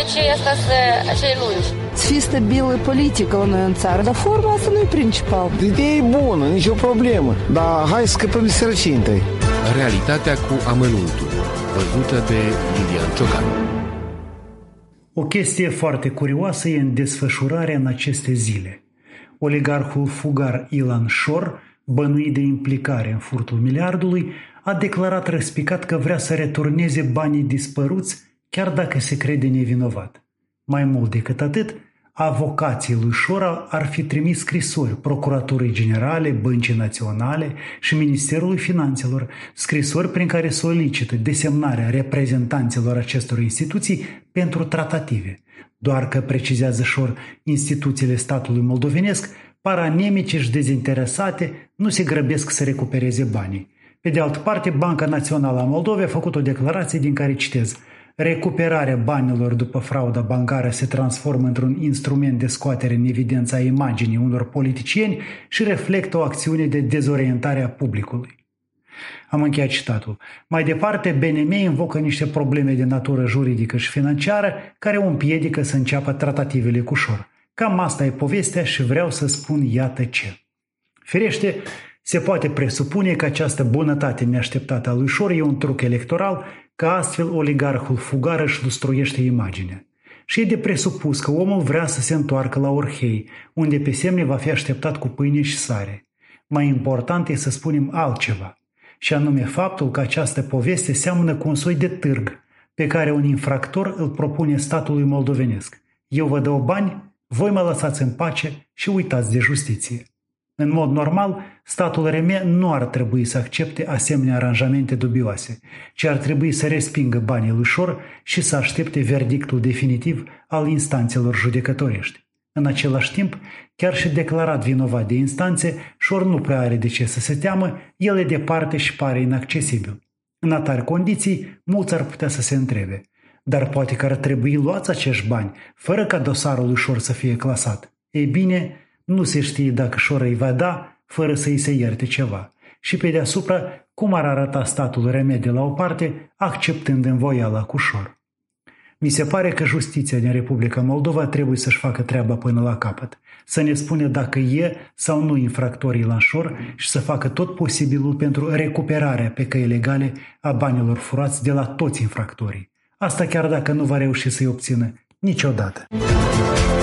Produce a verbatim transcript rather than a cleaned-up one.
aceasta să acei lungi. Să fii stabilă politică la noi în țară, dar forma asta nu e principal. Ideea e bună, nicio problemă, dar hai să scăpăm de sărăcie întâi. Realitatea cu amănuntul, văzută de Lilian Ciocan. O chestie foarte curioasă e în desfășurare în aceste zile. Oligarhul fugar Ilan Shor, bănuit de implicare în furtul miliardului, a declarat răspicat că vrea să returneze banii dispăruți, chiar dacă se crede nevinovat. Mai mult decât atât, avocații lui Shor ar fi trimis scrisori Procuraturii Generale, Băncii Naționale și Ministerului Finanțelor, scrisori prin care solicită desemnarea reprezentanților acestor instituții pentru tratative. Doar că, precizează Shor, instituțiile statului moldovenesc, par anemice și dezinteresate, nu se grăbesc să recupereze banii. Pe de altă parte, Banca Națională a Moldovei a făcut o declarație din care citez: recuperarea banilor după frauda bancară se transformă într-un instrument de scoatere în evidență a imaginii unor politicieni și reflectă o acțiune de dezorientare a publicului. Am încheiat citatul. Mai departe, B N M invocă niște probleme de natură juridică și financiară care o împiedică să înceapă tratativele cu Shor. Cam asta e povestea și vreau să spun iată ce. Firește, se poate presupune că această bunătate neașteptată a lui Shor e un truc electoral, că astfel oligarhul fugar își lustruiește imaginea. Și e de presupus că omul vrea să se întoarcă la Orhei, unde pe semne va fi așteptat cu pâine și sare. Mai important e să spunem altceva, și anume faptul că această poveste seamănă cu un soi de târg pe care un infractor îl propune statului moldovenesc. Eu vă dau bani, voi mă lăsați în pace și uitați de justiție. În mod normal, statul R M nu ar trebui să accepte asemenea aranjamente dubioase, ci ar trebui să respingă banii lui Shor și să aștepte verdictul definitiv al instanțelor judecătorești. În același timp, chiar și declarat vinovat de instanțe, Shor nu prea are de ce să se teamă, el e departe și pare inaccesibil. În atare condiții, mulți ar putea să se întrebe: dar poate că ar trebui luați acești bani, fără ca dosarul lui Shor să fie clasat. Ei bine, nu se știe dacă Shor îi va da, fără să îi se ierte ceva. Și pe deasupra, cum ar arăta statul R M de la o parte, acceptând învoiala cu Shor. Mi se pare că justiția din Republica Moldova trebuie să-și facă treaba până la capăt, să ne spune dacă e sau nu infractorii Ilan Shor și să facă tot posibilul pentru recuperarea pe căi legale a banilor furați de la toți infractorii. Asta chiar dacă nu va reuși să-i obțină niciodată.